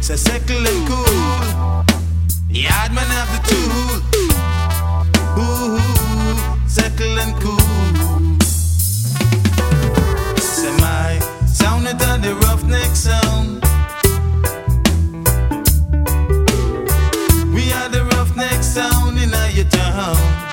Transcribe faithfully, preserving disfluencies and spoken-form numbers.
Say settle and cool. Yard man have the tool. Ooh, settle and cool. Say my sound it on the roughneck sound. We are the roughneck sound in your town.